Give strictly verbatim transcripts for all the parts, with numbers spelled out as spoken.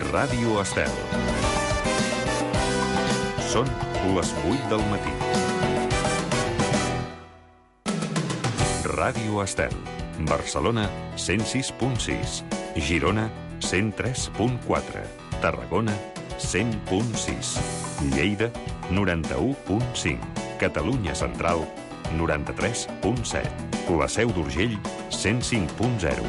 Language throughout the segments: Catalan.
Ràdio Estel. Són les vuit del matí. Ràdio Estel. Barcelona, cent sis punt sis. Girona, cent tres punt quatre. Tarragona, cent punt sis. Lleida, noranta-u punt cinc. Catalunya Central, noranta-tres punt set. La Seu d'Urgell, cent cinc punt zero.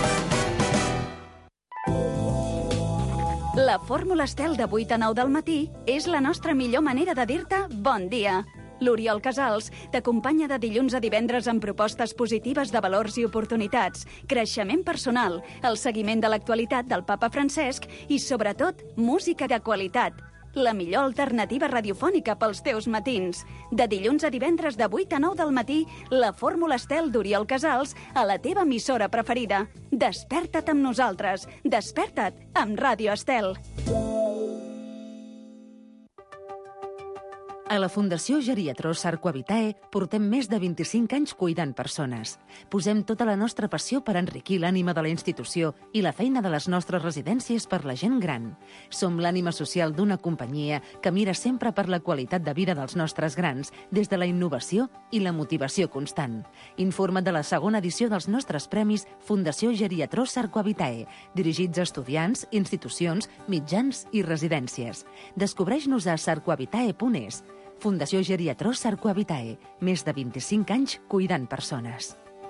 La fórmula Estel de vuit a nou del matí és la nostra millor manera de dir-te bon dia. L'Oriol Casals t'acompanya de dilluns a divendres amb propostes positives de valors i oportunitats, creixement personal, el seguiment de l'actualitat del papa Francesc i, sobretot, música de qualitat. La millor alternativa radiofònica pels teus matins. De dilluns a divendres de vuit a nou del matí, la fórmula Estel d'Oriol Casals a la teva emissora preferida. Desperta't amb nosaltres. Desperta't amb Ràdio Estel. A la Fundació Geriatró Sarco Vitae portem més de vint-i-cinc anys cuidant persones. Posem tota la nostra passió per enriquir l'ànima de la institució i la feina de les nostres residències per la gent gran. Som l'ànima social d'una companyia que mira sempre per la qualitat de vida dels nostres grans, des de la innovació i la motivació constant. Informa't de la segona edició dels nostres premis Fundació Geriatró Sarco Vitae, dirigits a estudiants, institucions, mitjans i residències. Descobreix-nos a sarcoavitae punt es. Fundació Geriatró Sarco Vitae. Més de vint-i-cinc anys cuidant persones.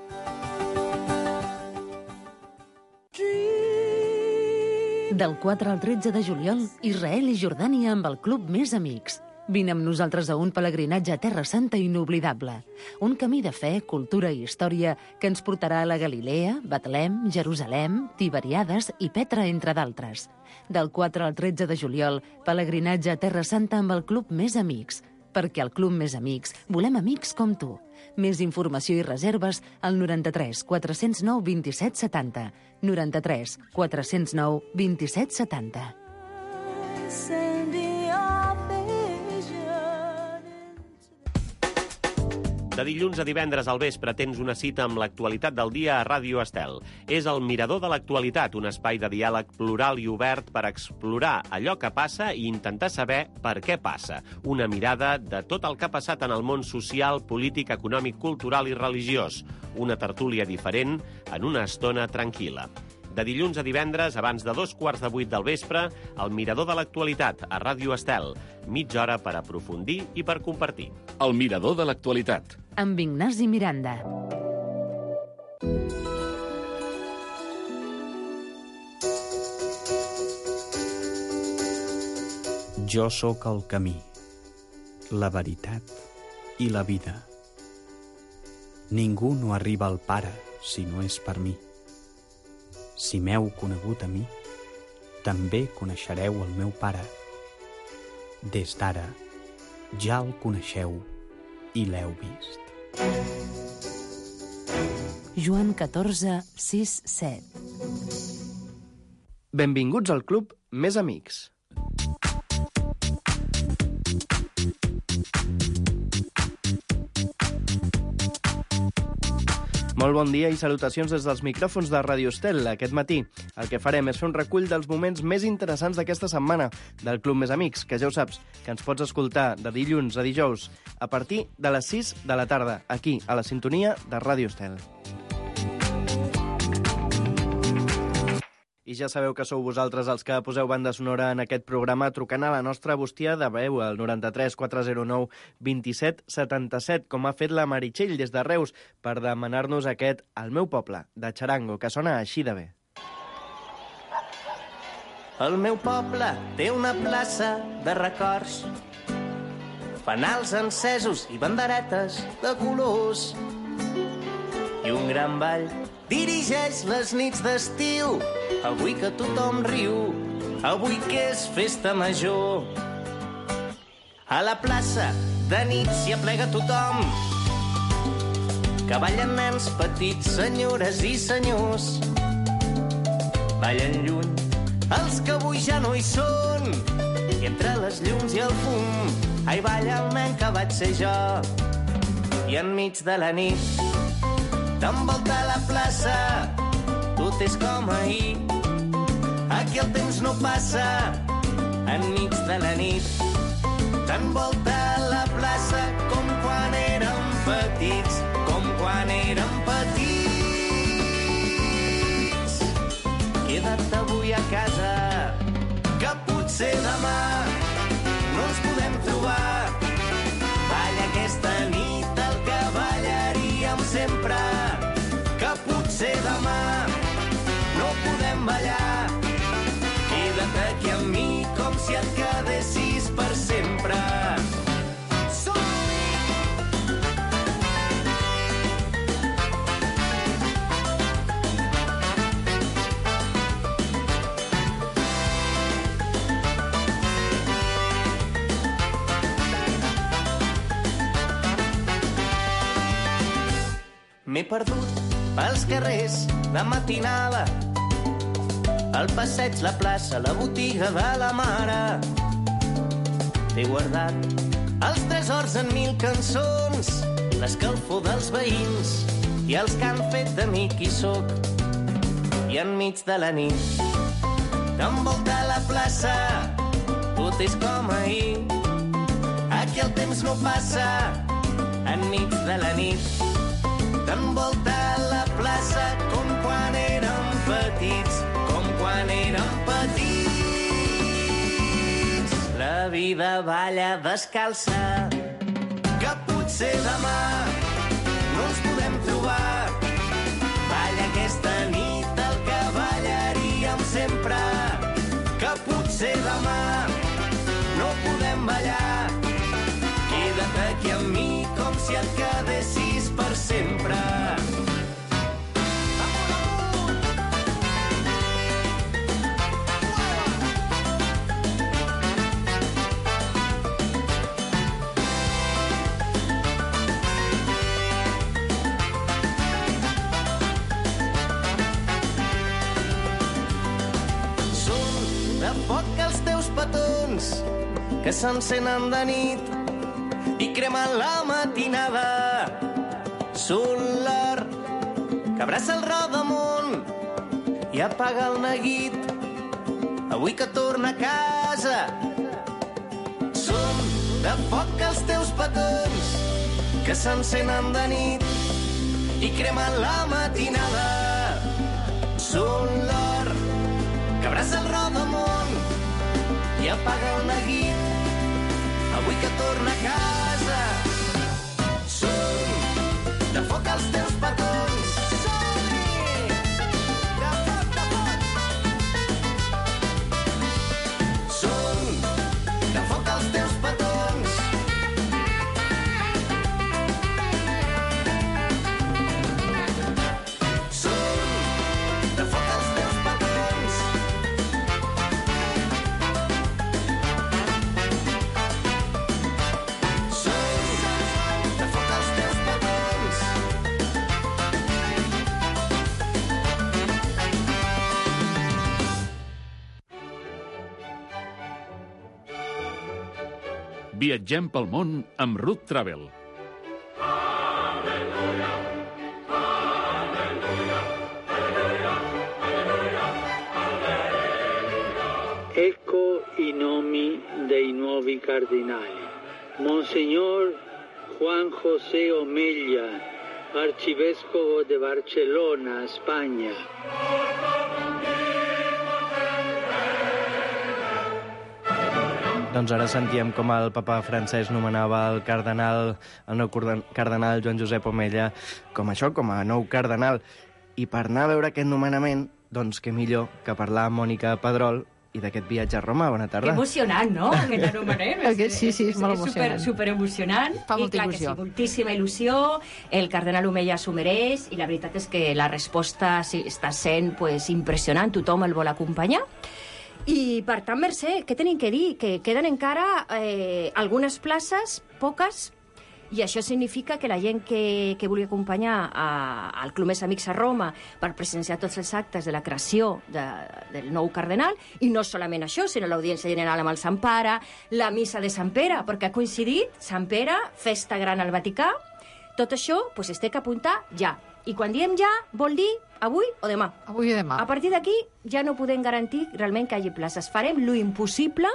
Del quatre al tretze de juliol, Israel i Jordània amb el Club Més Amics. Vine amb nosaltres a un pelegrinatge a Terra Santa inoblidable. Un camí de fe, cultura i història que ens portarà a la Galilea, Betlem, Jerusalem, Tiberiades i Petra, entre d'altres. Del quatre al tretze de juliol, pelegrinatge a Terra Santa amb el Club Més Amics. Perquè al Club Més Amics volem amics com tu. Més informació i reserves al noranta-tres quatre-cents nou vint-i-set setanta. noranta-tres quatre-cents nou vint-i-set setanta. De dilluns a divendres al vespre tens una cita amb l'actualitat del dia a Ràdio Estel. És el Mirador de l'Actualitat, un espai de diàleg plural i obert per explorar allò que passa i intentar saber per què passa. Una mirada de tot el que ha passat en el món social, polític, econòmic, cultural i religiós. Una tertúlia diferent en una estona tranquil·la. De dilluns a divendres, abans de dos quarts de vuit del vespre, el Mirador de l'Actualitat, a Ràdio Estel. Mitja hora per aprofundir i per compartir. El Mirador de l'Actualitat. Amb Ignasi Miranda. Jo sóc el camí, la veritat i la vida. Ningú no arriba al Pare si no és per mi. Si m'heu conegut a mi, també coneixereu el meu Pare. Des d'ara, ja el coneixeu i l'heu vist. Joan catorze, sis, set. Benvinguts al Club Més Amics. Molt bon dia i salutacions des dels micròfons de Ràdio Estel. Aquest matí el que farem és fer un recull dels moments més interessants d'aquesta setmana del Club Més Amics, que ja ho saps, que ens pots escoltar de dilluns a dijous a partir de les sis de la tarda, aquí, a la sintonia de Ràdio Estel. I ja sabeu que sou vosaltres els que poseu banda sonora en aquest programa trucant a la nostra bústia de veu, al noranta-tres quatre-cents nou vint-i-set setanta-set, com ha fet la Meritxell des de Reus, per demanar-nos aquest El meu poble, de Charango, que sona així de bé. El meu poble té una plaça de records, fanals encesos i banderetes de colors, i un gran ball dirigeix les nits d'estiu. Avui que tothom riu, avui que és festa major. A la plaça de nit s'hi aplega tothom, que ballen nens petits, senyores i senyors. Ballen lluny els que avui ja no hi són, i entre les llums i el fum, ai, balla el nen que vaig ser jo. I enmig de la nit t'envolta la plaça, tot és com ahir. Aquí el temps no passa enmig de la nit. T'envolta la plaça com quan érem petits, com quan érem petits. Queda't avui a casa, que potser demà no ens podem trobar. Balla aquesta nit el que ballaríem sempre, que potser demà no podem ballar. Queda't aquí amb mi com si et quedessis per sempre. M'he perdut pels carrers de matinada, el passeig, la plaça, la botiga de la mare. T'he guardat els tresors en mil cançons, l'escalfor dels veïns i els que han fet de mi qui sóc. I enmig de la nit t'envolta la plaça, tot és com ahir. Aquí el temps no passa enmig de la nit. T'envolta la plaça com quan érem petits, com quan érem petits. La vida balla descalça, que potser demà no ens podem trobar. Balla aquesta nit el que ballaríem sempre, que potser demà no podem ballar. Queda't aquí amb mi com si et quedessis per sempre. Són de foc els teus petons que s'encenen de nit i cremen la matinada. Són l'or que abraça el rodamont i apaga el neguit avui que torna a casa. Són de foc els teus petons que s'encenen de nit i cremen la matinada. Són l'or que abraça el rodamont i apaga el neguit avui que torna a casa. Són de foc els teus petons. Som-hi! De foc, de foc! Són de foc els teus petons. Són de foc els teus petons. Viatgem pel món amb Ruth Travel. Ecco i nomi dei nuovi cardinali. Monsignor Juan José Omella, arcivescovo de Barcelona, Spagna. Doncs ara sentíem com el papa francès nomenava el cardenal, el nou cardenal Joan Josep Omella, com això, com a nou cardenal. I per anar a veure aquest nomenament, doncs què millor que parlar amb Mònica Pedrol i d'aquest viatge a Roma. Bona tarda. Que emocionant, no?, aquest anomenament. Sí, sí, és molt emocionant. És super, super emocionant. Fa molta I, clar, il·lusió. Que sí, moltíssima il·lusió. El cardenal Omella s'ho mereix i la veritat és que la resposta sí, està sent pues, impressionant. Tothom el vol acompanyar. I, per tant, Mercè, què tenim que dir? Que queden encara eh, algunes places, poques, i això significa que la gent que, que vulgui acompanyar a, al Club Més Amics a Roma per presenciar tots els actes de la creació de, del nou cardenal, i no solament això, sinó l'audiència general amb el Sant Pare, la missa de Sant Pere, perquè ha coincidit Sant Pere, festa gran al Vaticà, tot això pues, es té que apuntar ja. I quan diem ja, vol dir avui o demà. Avui o demà. A partir d'aquí ja no podem garantir realment que hi hagi places. Farem lo impossible,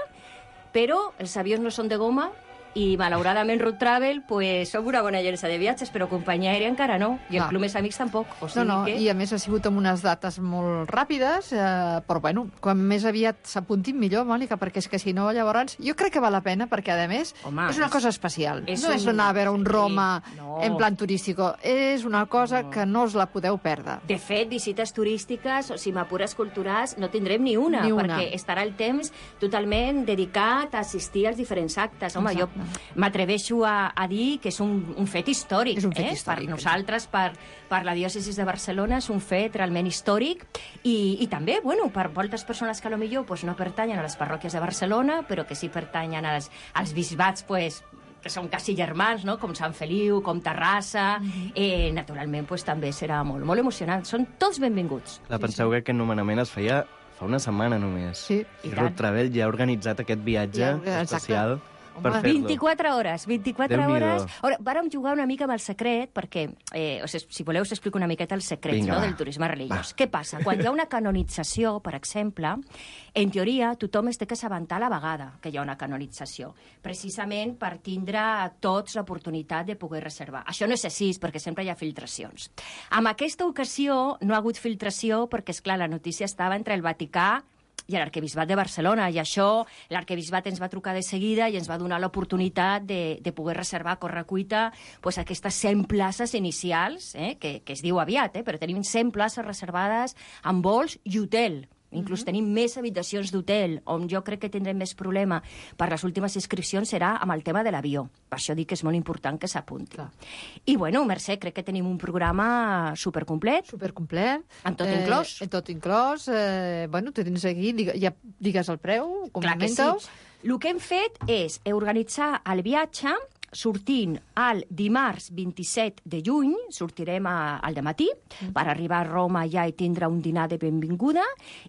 però els avions no són de goma i, malauradament, Root Travel, pues, som una bona agència de viatges, però companyia aèria encara no, i el Club Més Amics tampoc. O sigui no, no, que... i a més ha sigut amb unes dates molt ràpides, eh, però bueno, quan més aviat s'apuntin millor, Mònica, perquè és que si no, llavors, jo crec que val la pena, perquè a més Home, és una cosa especial. és no un... és anar a veure un Roma sí, no. en plan turístico, és una cosa no. que no us la podeu perdre. De fet, visites turístiques, o si m'apures culturals, no tindrem ni una, ni una, perquè estarà el temps totalment dedicat a assistir als diferents actes. Home, exacte. Jo m'atreveixo A, a dir que és un, un fet històric. És un fet eh? històric. Per nosaltres, per, per la diòcesis de Barcelona, és un fet realment històric i, i també, bueno, per moltes persones que potser pues, no pertanyen a les parròquies de Barcelona, però que sí pertanyen als, als bisbats, pues, que són quasi germans, no? Com Sant Feliu, com Terrassa, mm-hmm. eh, naturalment pues, també serà molt, molt emocionant. Són tots benvinguts. La penseu sí, sí. que aquest nomenament es feia fa una setmana només. Sí. I Root Travel ja ha organitzat aquest viatge ja, especial. Per vint-i-quatre hores, vint-i-quatre hores. Ara, vàrem jugar una mica amb el secret, perquè, eh, o sigui, si voleu, us explico una miqueta el secret Vinga, no, va. del turisme religiós. Va. Què passa? Quan hi ha una canonització, per exemple, en teoria, tothom es té que assabentar a la vegada que hi ha una canonització, precisament per tindre tots l'oportunitat de poder reservar. Això no és així, perquè sempre hi ha filtracions. En aquesta ocasió no ha hagut filtració perquè, esclar, la notícia estava entre el Vaticà i l'arquebisbat de Barcelona, i això l'arquebisbat ens va trucar de seguida i ens va donar l'oportunitat de, de poder reservar a correcuita pues, aquestes cent places inicials, eh, que, que es diu aviat, eh, però tenim cent places reservades amb vols i hotel. Inclús mm-hmm. tenim més habitacions d'hotel, on jo crec que tindrem més problema per les últimes inscripcions serà amb el tema de l'avió. Per això dic que és molt important que s'apunti. I, bueno, Mercè, crec que tenim un programa supercomplet. Supercomplet. Amb tot eh, inclòs. Amb tot inclòs. Eh, bueno, te tens aquí, digue, ja digues el preu, comenta-ho. Sí. El que hem fet és organitzar el viatge sortint el dimarts vint-i-set de juny, sortirem a, al dematí, mm. per arribar a Roma ja i tindre un dinar de benvinguda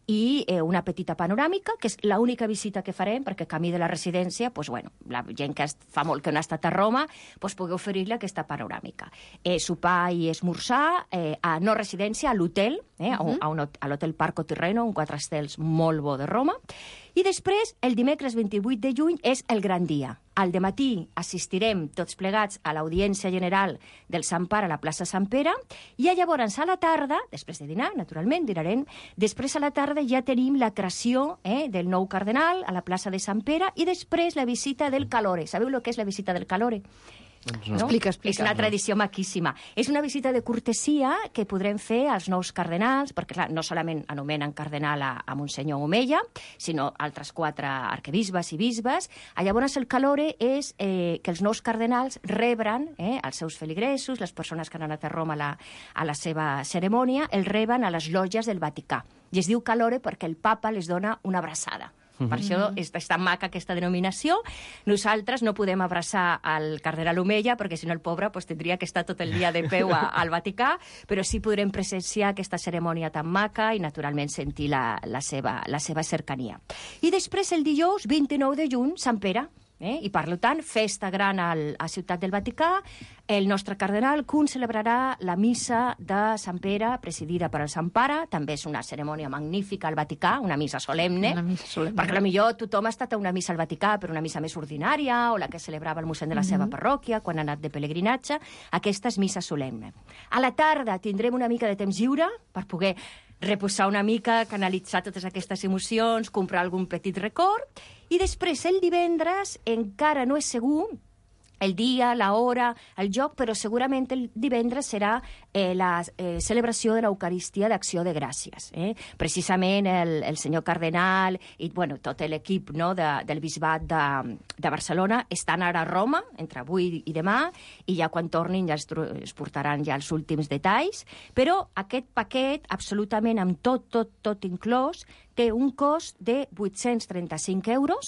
i eh, una petita panoràmica, que és l'única visita que farem, perquè camí de la residència, pues, bueno, la gent que fa molt que no ha estat a Roma, pues, pugui oferir-li aquesta panoràmica. Eh, sopar i esmorzar eh, a no residència, a l'hotel, eh, mm-hmm. a, un, a l'hotel Parco Tirreno, un quatre estels molt bo de Roma. I després, el dimecres vint-i-vuit de juny, és el gran dia. Al dematí assistirem tots plegats a l'audiència general del Sant Pare a la plaça Sant Pere i llavors a la tarda, després de dinar, naturalment, dinarem, després a la tarda ja tenim la creació eh, del nou cardenal a la plaça de Sant Pere i després la visita del Calore. Sabeu el que és la visita del Calore? No? Explica, explica. És una tradició maquíssima. És una visita de cortesia que podrem fer als nous cardenals, perquè clar, no solament anomenen cardenal a, a Monsenyor Omella, sinó altres quatre arquebisbes i bisbes. Llavors el Calore és eh, que els nous cardenals rebren eh, els seus feligresos, les persones que han anat a Roma a la, a la seva cerimònia, el reben a les lògies del Vaticà. I es diu Calore perquè el papa les dona una abraçada. Per això és, és tan maca aquesta denominació. Nosaltres no podem abraçar al cardenal Omella, perquè si no el pobre pues, tindria que estar tot el dia de peu a, al Vaticà, però sí podrem presenciar aquesta cerimònia tan maca i, naturalment, sentir la, la, seva, la seva cercania. I després, el dijous vint-i-nou de juny, Sant Pere. Eh? I, per tant, festa gran al, a Ciutat del Vaticà. El nostre cardenal Kuhn celebrarà la missa de Sant Pere, presidida per el Sant Pare. També és una cerimònia magnífica al Vaticà, una missa solemne. Una missa solemne. Perquè potser tothom ha estat a una missa al Vaticà, però una missa més ordinària, o la que celebrava el mossèn de la seva Mm-hmm. parròquia, quan ha anat de pelegrinatge. Aquesta és missa solemne. A la tarda tindrem una mica de temps lliure per poder reposar una mica, canalitzar totes aquestes emocions, comprar algun petit record, i després el divendres encara no és segur el dia, la hora, el joc, però segurament el divendres serà eh, la eh, celebració de l'Eucaristia d'Acció de Gràcies. Eh? Precisament el, el senyor cardenal i bueno, tot l'equip no, de, del bisbat de, de Barcelona estan ara a Roma, entre avui i demà, i ja quan tornin ja es, es portaran ja els últims detalls, però aquest paquet, absolutament amb tot, tot, tot inclòs, té un cost de vuit-cents trenta-cinc euros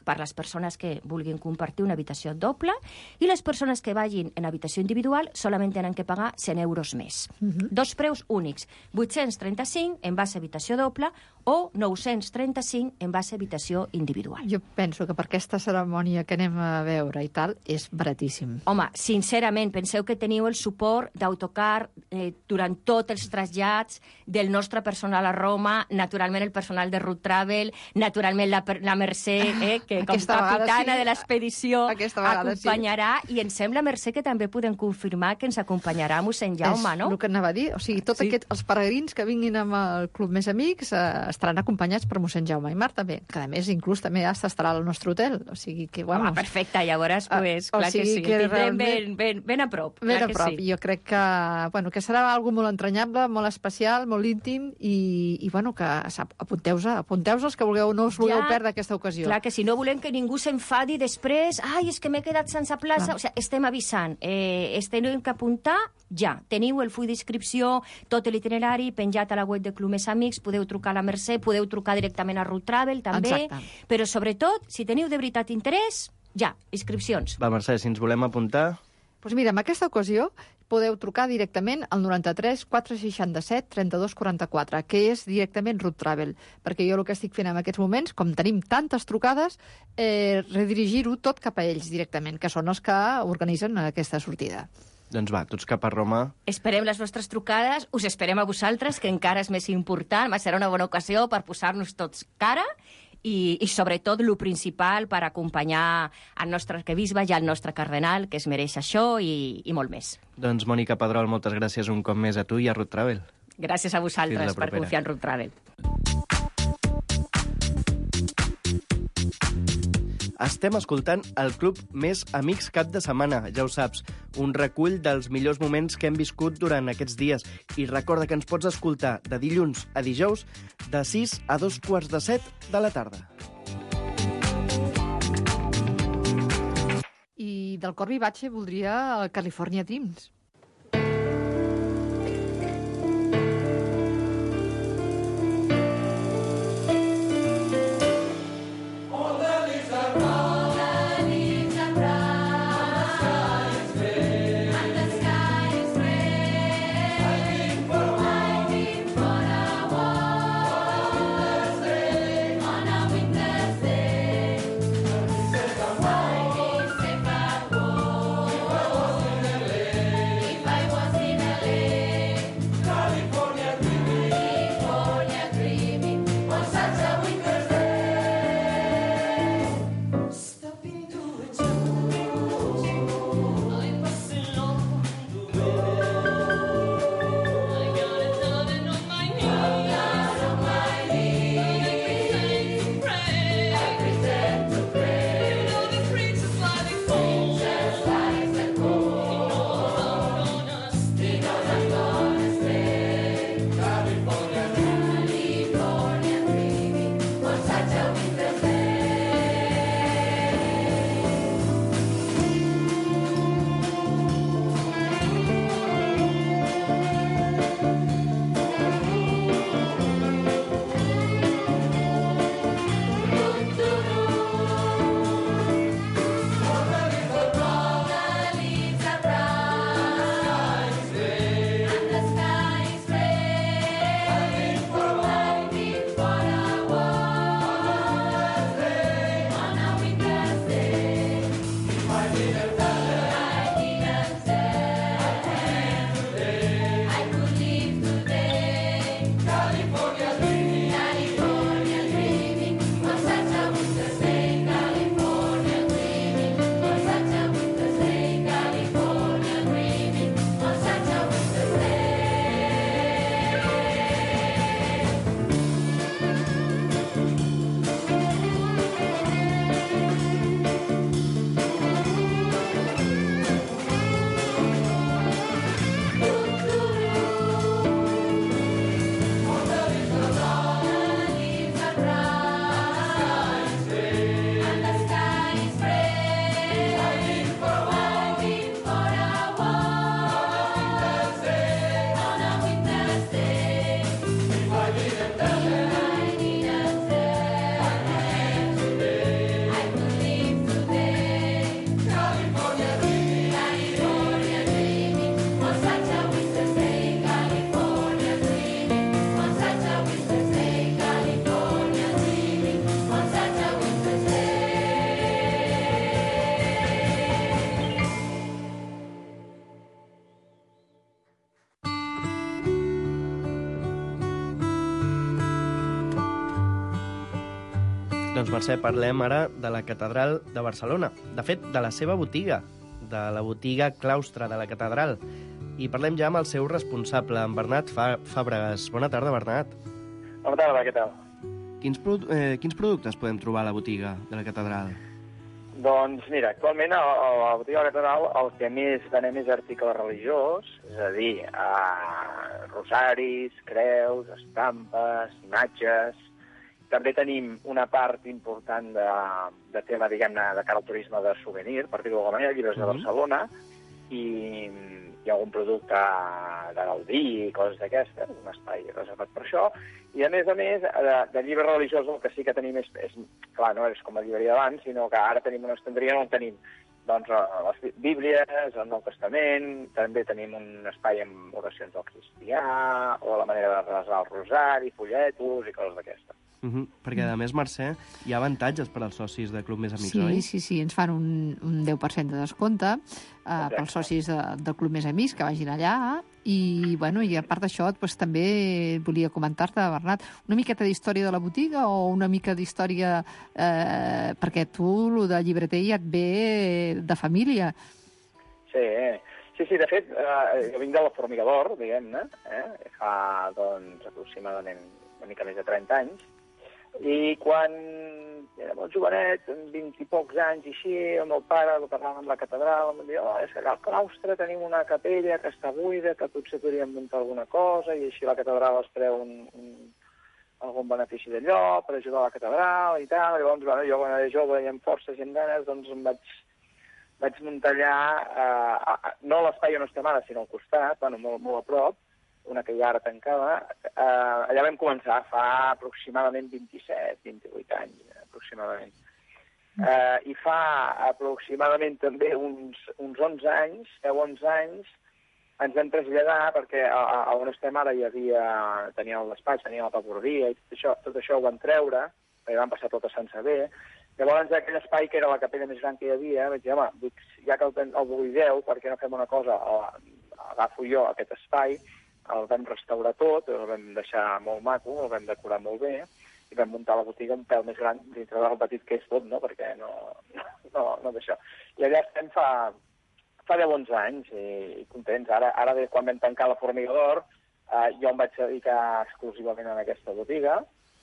per les persones que vulguin compartir una habitació doble, i les persones que vagin en habitació individual solament tenen que pagar cent euros més. Uh-huh. Dos preus únics, vuit-cents trenta-cinc en base a habitació doble o nou-cents trenta-cinc en base a habitació individual. Jo penso que per aquesta cerimònia que anem a veure i tal, és baratíssim. Home, sincerament, penseu que teniu el suport d'autocar eh, durant tots els trasllats del nostre personal a Roma, naturalment el personal de Root Travel, naturalment la, la Mercè, eh, que com Aquesta capitana sí. de l'expedició acompanyarà, sí. i em sembla, Mercè, que també podem confirmar que ens acompanyarà mossèn Jaume, és no? És el que anava a dir. O sigui, tots sí. aquests, els peregrins que vinguin amb el Club Més Amics eh, estaran acompanyats per mossèn Jaume Aimar, també. Que, a més, inclús també ja estarà al nostre hotel. O sigui que, bueno... Home, perfecte, llavors, pues, uh, clar o sigui que sí. Que tindrem realment... ben, ben, ben a prop. Ben a que prop. Sí. Jo crec que, bueno, que serà algo molt entranyable, molt especial, molt íntim, i, i bueno, que apunteu-vos, apunteu-vos els que vulgueu, no us vulgueu ja, perdre aquesta ocasió. Clar, que si no volem que ningú s'enfadi després, ai, és que m'he quedat sense plaça. Clar. O sigui, estem avisant, eh, estem que apuntar ja. Teniu el full d'inscripció, tot l'itinerari penjat a la web de Club Més Amics, podeu trucar a la Mercè, podeu trucar directament a Root Travel, també. Exacte. Però, sobretot, si teniu de veritat interès, ja, inscripcions. Va, Mercè, si ens volem apuntar... Doncs pues mira, en aquesta ocasió podeu trucar directament al noranta-tres quatre seixanta-set trenta-dos quaranta-quatre, que és directament Root Travel, perquè jo el que estic fent en aquests moments, com tenim tantes trucades, eh, redirigir-ho tot cap a ells directament, que són els que organitzen aquesta sortida. Doncs va, tots cap a Roma. Esperem les vostres trucades, us esperem a vosaltres, que encara és més important, va ser una bona ocasió per posar-nos tots cara, i, i sobretot, el principal per acompanyar el nostre arquebisbe i el nostre cardenal, que es mereix això i, i molt més. Doncs, Mònica Pedrol, moltes gràcies un cop més a tu i a Root Travel. Gràcies a vosaltres per confiar en Root Travel. Estem escoltant el Club Més Amics cap de setmana, ja ho saps, un recull dels millors moments que hem viscut durant aquests dies. I recorda que ens pots escoltar de dilluns a dijous de sis a dos quarts de set de la tarda. I del Corby Batche voldria el California Dreams. Doncs, Mercè, parlem ara de la Catedral de Barcelona. De fet, de la seva botiga, de la botiga Claustre de la Catedral. I parlem ja amb el seu responsable, en Bernat Fàbregas. Bona tarda, Bernat. Bona tarda, què tal? Quins, produ eh, quins productes podem trobar a la botiga de la Catedral? Doncs mira, actualment a la botiga de la Catedral el que més venem és article religiós, és a dir, eh, rosaris, creus, estampes, imatges. També tenim una part important de, de tema, diguem-ne, de cara al turisme de souvenir, per dir-ho d'alguna manera, llibres de Barcelona, i hi ha algun producte de Gaudí i coses d'aquestes, un espai reservat per això. I, a més a més, de, de llibres religiosos el que sí que tenim és, és clar, no és com la llibreria d'abans, sinó que ara tenim una estanteria on tenim doncs, les Bíblies, el Nou Testament, també tenim un espai amb oracions del cristià, o la manera de resar el rosari, folletos i coses d'aquestes. Uh -huh. Perquè, a més, Mercè, hi ha avantatges per als socis de Club Més Amics, sí, oi? Sí, sí, ens fan un, un deu per cent de descompte eh, pels socis de, del Club Més Amics que vagin allà. I, bueno, i a part d'això, doncs, també volia comentar-te, Bernat, una miqueta d'història de la botiga o una mica d'història... Eh, perquè tu, el de llibreter, ja et ve de família. Sí, sí, sí, de fet, eh, jo vinc de la Formigador, diguem-ne, eh? Fa, doncs, aproximadament una mica més de trenta anys, i quan era molt jovenet, amb vint i pocs anys i així, el meu pare, parlàvem amb la catedral, em deia, oh, és que al claustre tenim una capella que està buida, que potser podríem muntar alguna cosa, i així la catedral es treu un, un, algun benefici d'allò per ajudar la catedral i tal. Llavors, bueno, jo quan era jove i amb forces i amb ganes, doncs em vaig, vaig muntar allà, eh, no a l'espai on estem ara, sinó al costat, bueno, molt, molt a prop, una que hi ha ara tancada. Eh, allà vam començar fa aproximadament vint-i-set, vint-i-vuit anys, aproximadament. Eh, I fa aproximadament també uns, uns onze anys, deu onze anys, ens vam traslladar perquè a, a on estem ara hi havia, tenia el despatx, tenia la paperdia i tot això, tot això ho van treure, perquè van passar tot a Sant Sever. Llavors, aquell espai que era la capella més gran que hi havia, vaig dir, home, ja que el, el voldeu, per què no fem una cosa? Agafo jo aquest espai, el vam restaurar tot, el vam deixar molt maco, el vam decorar molt bé, i vam muntar la botiga un pèl més gran dintre del petit que és tot, no? Perquè no, no, no d'això. I allà estem fa, fa deu onze anys, i, i contents. Ara, ara quan vam tancar la Formigador, eh, jo em vaig dedicar exclusivament a aquesta botiga,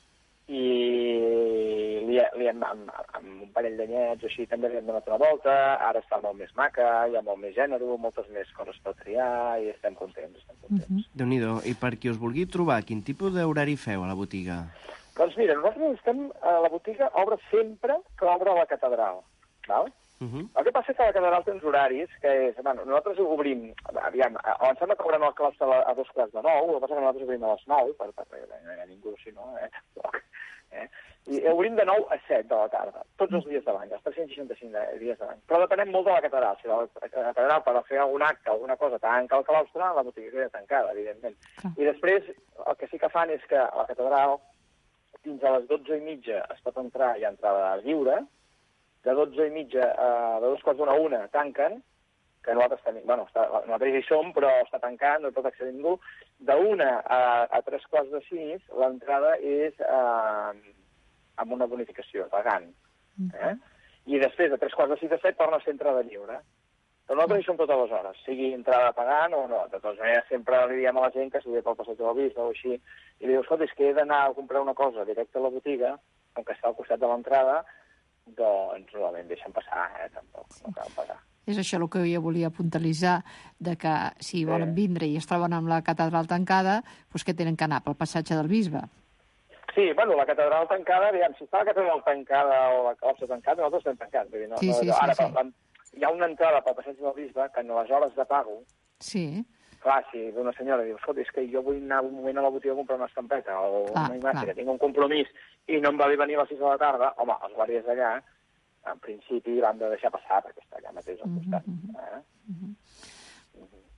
i li, li hem, amb, amb un parell d'anyets o així també li hem donat una volta. Ara està molt més maca, hi ha molt més gènere, moltes més coses per triar, i estem contents, estem contents. Uh-huh. Déu-n'hi-do. I per qui us vulgui trobar, quin tipus d'horari feu a la botiga? Doncs mira, nosaltres estem a la botiga, obre sempre que obre a la catedral, val? Uh-huh. El que passa és que la catedral té uns horaris que és... Bueno, nosaltres obrim... Aviam, em sembla que obren el claustre a dos quarts de nou, el que passa que nosaltres obrim a les nou, per, per, per no hi ha ningú, si no, eh? eh? I obrim de nou a set de la tarda, tots els dies de l'any, els tres-cents seixanta-cinc dies de l'any. Però depenem molt de la catedral. Si la catedral, per fer algun acte, alguna cosa, tanca el claustre, la botiga queda tancada, evidentment. Uh. I després, el que sí que fan és que a la catedral, fins a les dotze i mitja es pot entrar, hi ha entrada lliure, de dotze i mitja a de dos quarts d'una a una tanquen, que nosaltres tenim, bueno, està, nosaltres hi som, però està tancant, no pot accedir ningú. D'una a, a tres quarts de sis, l'entrada és eh, amb una bonificació, pagant. Eh? I després, de tres quarts de sis a set, torna a ser entrada lliure. Però nosaltres hi som totes les hores, sigui entrada pagant o no. De totes maneres, sempre li diem a la gent que si ve pel passeig del Bisbe o així, i li diu, escolta, és que he d'anar a comprar una cosa directe a la botiga, com que està al costat de l'entrada, doncs normalment deixen passar, eh? Tampoc no cal pagar. És això el que jo volia puntualitzar, de que si sí. volen vindre i es troben amb la catedral tancada, doncs que tenen que anar pel passatge del Bisbe. Sí, bueno, la catedral tancada, aviam, si està la catedral tancada o la claustre tancada, nosaltres estem tancats. Vull dir, no, sí, sí, no, ara, sí, sí. Hi ha una entrada pel passeig del Bisbe que en les hores de pago... Sí. Clar, si una senyora diu, escolta, és que jo vull anar un moment a la botiga a comprar una estampeta o clar, una imatge, que tinc un compromís i no em va bé venir a les sis de la tarda, home, els guàrdies d'allà, en principi, l'han de deixar passar, perquè està allà mateix al costat. Mm-hmm. eh? mm-hmm.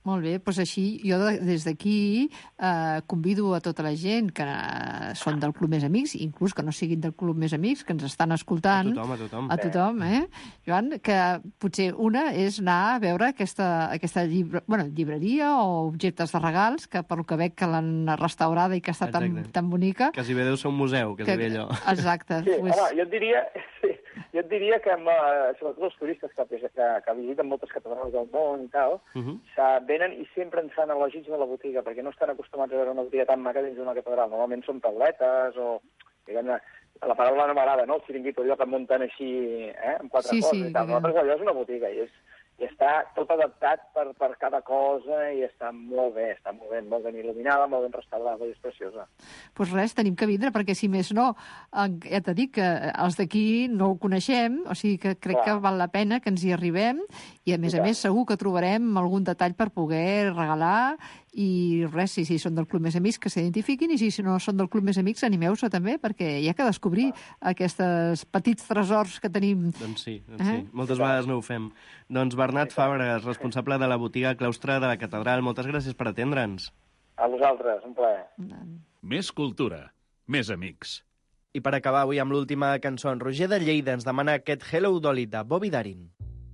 Molt bé, doncs així jo des d'aquí eh, convido a tota la gent que eh, són del Club Més Amics, inclús que no siguin del Club Més Amics, que ens estan escoltant. A tothom, a tothom. A tothom, eh? Joan, que potser una és anar a veure aquesta, aquesta llibre, bueno, llibreria o objectes de regals, que per lo que veig que l'han restaurada i que està tan, tan bonica. Quasi bé deu ser un museu, quasi bé allò. Exacte. Sí, pues... home, jo et diria... Sí. Jo et diria que, amb, uh, sobretot els turistes que, que, que visiten moltes catedrals del món i tal, uh -huh. venen i sempre ens fan elogis de la botiga, perquè no estan acostumats a veure una botiga tan maca dins d'una catedral. Normalment són tauletes o, diguem-ne, la paraula no m'agrada, no? El xiringuito, allò que munten així, eh?, amb quatre sí, coses sí, i tal. Nosaltres allò és una botiga i és... i està tot adaptat per, per cada cosa i està molt bé, està molt ben, molt ben il·luminada, molt ben restaurada i és preciosa. Doncs pues res, tenim que vindre, perquè si més no, ja t'he dit que els d'aquí no ho coneixem, o sigui que crec Clar. que val la pena que ens hi arribem i a més I a més segur que trobarem algun detall per poder regalar i res, si, si són del Club Més Amics que s'identifiquin i si, si no són del Club Més Amics animeu-se també, perquè hi ha que descobrir ah. aquests petits tresors que tenim. Doncs sí, doncs eh? sí. Moltes vegades no ho fem. Doncs Bernat Fàbregas, responsable de la botiga Claustre de la Catedral, moltes gràcies per atendre'ns. A vosaltres, un plaer. Més cultura, més amics. I per acabar avui amb l'última cançó, en Roger de Lleida ens demana aquest Hello Dolly de Bobby Darin.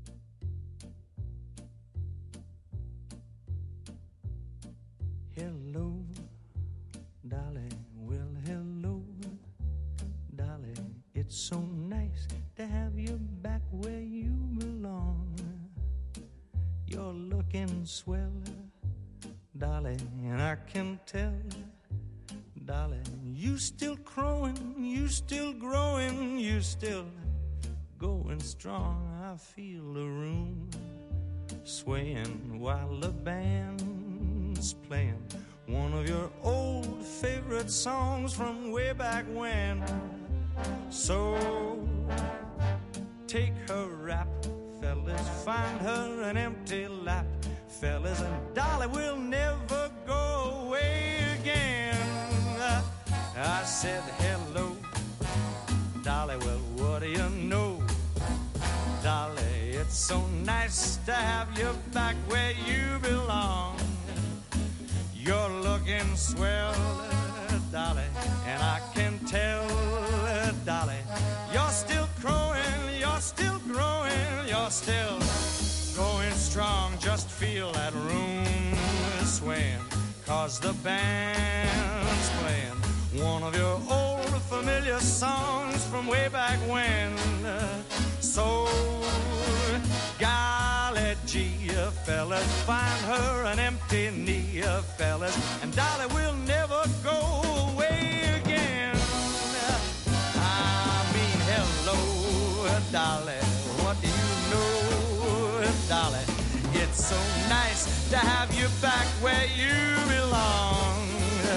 Hello, Dolly, well, hello, Dolly, it's so nice to have you back where you belong. You're looking swell, Dolly, and I can tell, Dolly, you still crowing, you still growing, you still going strong. I feel the room swaying while the band's playing one of your old favorite songs from way back when. So take her rap, fellas, find her an empty lap, fellas, and Dolly will never go away again. I said, hello, Dolly, well, what do you know? Dolly, it's so nice to have you back where you belong. You're looking swell, Dolly, and I can tell, Dolly, you're still crowing, you're still growing, you're still going strong. Just feel that room swaying, 'cause the band's playing one of your old familiar songs from way back when. So, golly gee, fellas, find her an empty knee, fellas, and Dolly will never go away again. I mean, hello, Dolly, what do you know, Dolly? It's so nice to have you back where you belong.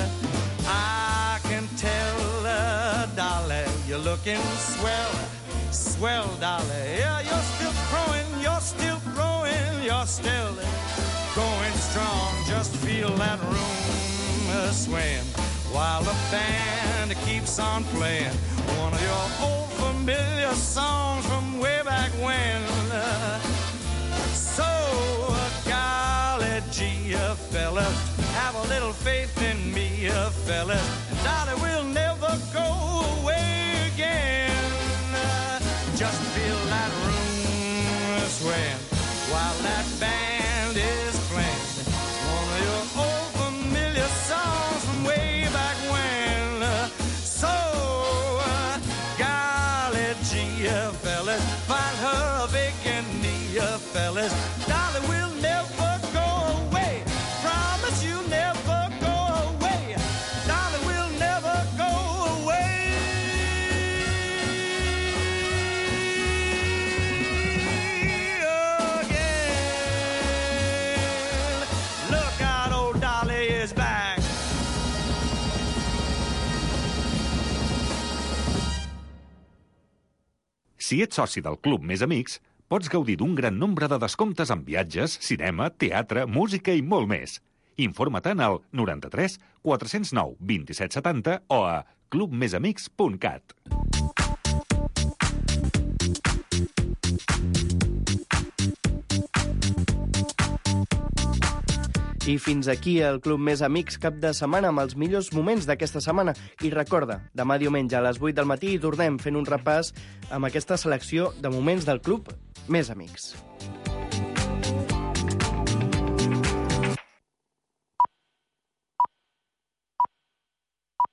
I can tell, uh, Dolly, you're looking swell, swell, Dolly. Yeah, you're still growing, you're still growing, you're still going strong. Just feel that room uh, swaying while the band keeps on playing one of your old familiar songs from way back when. Uh, so, uh, golly gee, uh, fella, have a little faith in me, uh, fellas, and Dolly will never go away again. Uh, just feel that room swaying while that band is playing one of your old familiar songs from way back when. Uh, so, uh, golly gee, uh, fellas, find her a vacant knee, uh, fellas, Dolly will never go away. Promise you never go away. Dolly will never go away again. Look out, old Dolly is back. Si ets soci del Club Més Amics, pots gaudir d'un gran nombre de descomptes en viatges, cinema, teatre, música i molt més. Informa-te'n al noranta-tres quatre-cents nou vint-i-set setanta o a club més amics punt cat. I fins aquí el Club Més Amics cap de setmana amb els millors moments d'aquesta setmana. I recorda, demà diumenge a les vuit del matí hi tornem fent un repàs amb aquesta selecció de moments del Club Més Amics.